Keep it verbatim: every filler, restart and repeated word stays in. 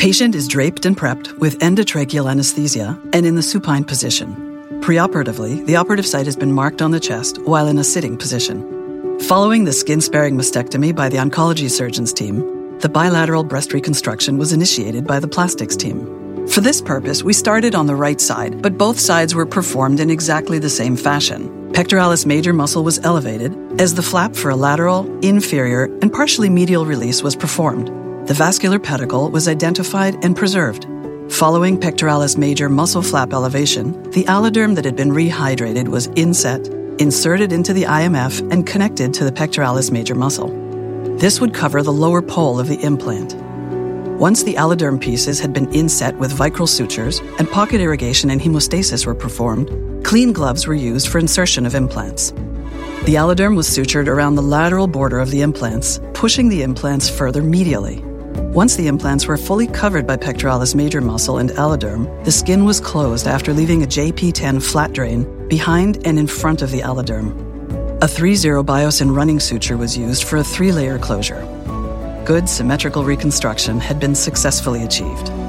Patient is draped and prepped with endotracheal anesthesia and in the supine position. Preoperatively, the operative site has been marked on the chest while in a sitting position. Following the skin-sparing mastectomy by the oncology surgeons team, the bilateral breast reconstruction was initiated by the plastics team. For this purpose, we started on the right side, but both sides were performed in exactly the same fashion. Pectoralis major muscle was elevated as the flap for a lateral, inferior, and partially medial release was performed. The vascular pedicle was identified and preserved. Following pectoralis major muscle flap elevation, the alloderm that had been rehydrated was inset, inserted into the I M F, and connected to the pectoralis major muscle. This would cover the lower pole of the implant. Once the alloderm pieces had been inset with vicryl sutures and pocket irrigation and hemostasis were performed, clean gloves were used for insertion of implants. The alloderm was sutured around the lateral border of the implants, pushing the implants further medially. Once the implants were fully covered by pectoralis major muscle and alloderm, the skin was closed after leaving a J P ten flat drain behind and in front of the alloderm. A three zero Biosin running suture was used for a three-layer closure. Good symmetrical reconstruction had been successfully achieved.